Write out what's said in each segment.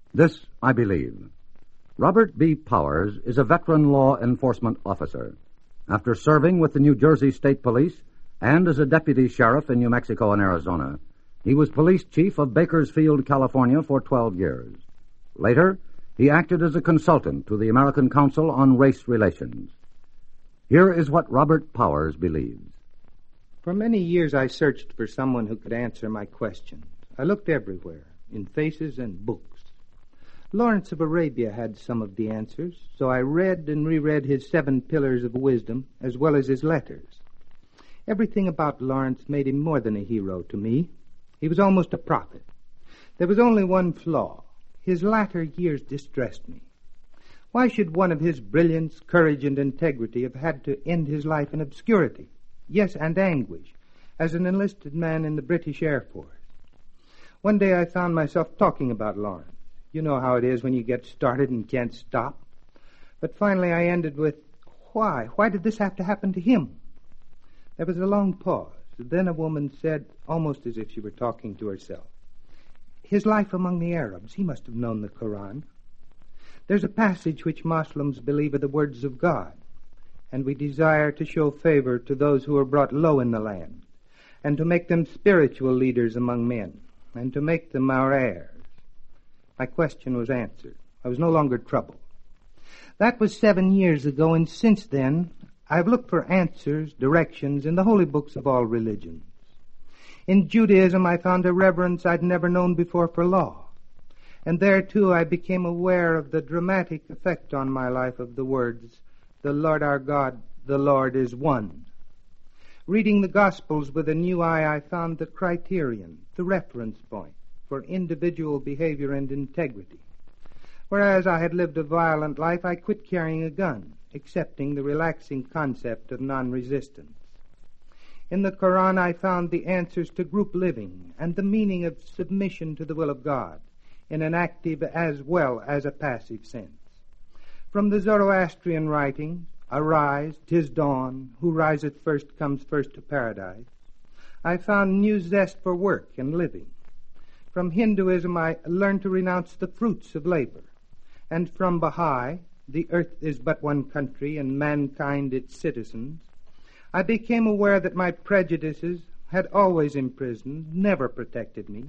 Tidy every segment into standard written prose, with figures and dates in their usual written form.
This I believe. Robert B. Powers is a veteran law enforcement officer. After serving with the New Jersey State Police and as a deputy sheriff in New Mexico and Arizona, he was police chief of Bakersfield, California for 12 years. Later, he acted as a consultant to the American Council on Race Relations. Here is what Robert Powers believes. For many years I searched for someone who could answer my questions. I looked everywhere, in faces and books. Lawrence of Arabia had some of the answers, so I read and reread his 7 Pillars of Wisdom, as well as his letters. Everything about Lawrence made him more than a hero to me. He was almost a prophet. There was only one flaw. His latter years distressed me. Why should one of his brilliance, courage, and integrity have had to end his life in obscurity, yes, and anguish, as an enlisted man in the British Air Force? One day I found myself talking about Lawrence. You know how it is when you get started and can't stop. But finally I ended with, why? Why did this have to happen to him? There was a long pause. Then a woman said, almost as if she were talking to herself, his life among the Arabs, he must have known the Quran. There's a passage which Muslims believe are the words of God, and we desire to show favor to those who are brought low in the land, and to make them spiritual leaders among men, and to make them our heirs. My question was answered. I was no longer troubled. That was 7 years ago, and since then, I've looked for answers, directions, in the holy books of all religions. In Judaism, I found a reverence I'd never known before for law. And there, too, I became aware of the dramatic effect on my life of the words, the Lord our God, the Lord is one. Reading the Gospels with a new eye, I found the criterion, the reference point for individual behavior and integrity. Whereas I had lived a violent life, I quit carrying a gun, accepting the relaxing concept of non-resistance. In the Quran, I found the answers to group living and the meaning of submission to the will of God in an active as well as a passive sense. From the Zoroastrian writings, Arise, 'tis dawn, who riseth first comes first to paradise, I found new zest for work and living. From Hinduism, I learned to renounce the fruits of labor. And from Baha'i, the earth is but one country and mankind its citizens, I became aware that my prejudices had always imprisoned, never protected me.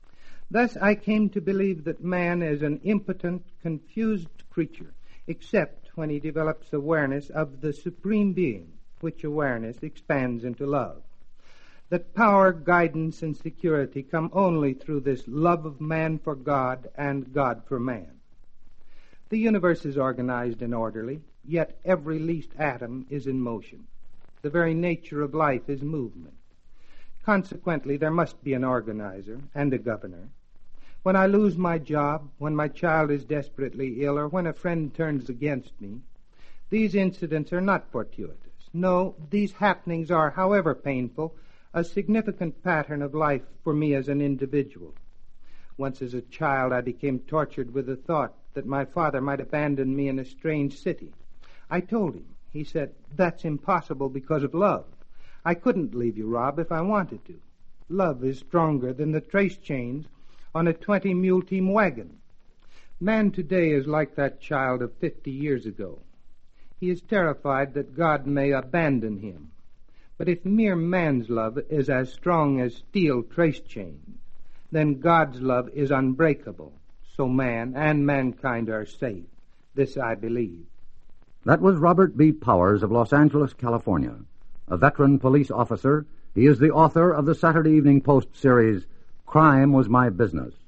Thus I came to believe that man is an impotent, confused creature, except when he develops awareness of the Supreme Being, which awareness expands into love. That power, guidance, and security come only through this love of man for God and God for man. The universe is organized and orderly, yet every least atom is in motion. The very nature of life is movement. Consequently, there must be an organizer and a governor. When I lose my job, when my child is desperately ill, or when a friend turns against me, these incidents are not fortuitous. No, these happenings are, however painful, a significant pattern of life for me as an individual. Once as a child, I became tortured with the thought that my father might abandon me in a strange city. I told him. He said, that's impossible because of love. I couldn't leave you, Rob, if I wanted to. Love is stronger than the trace chains on a 20-mule team wagon. Man today is like that child of 50 years ago. He is terrified that God may abandon him. But if mere man's love is as strong as steel trace chains, then God's love is unbreakable. So man and mankind are safe. This I believe. That was Robert B. Powers of Los Angeles, California. A veteran police officer, he is the author of the Saturday Evening Post series, Crime Was My Business.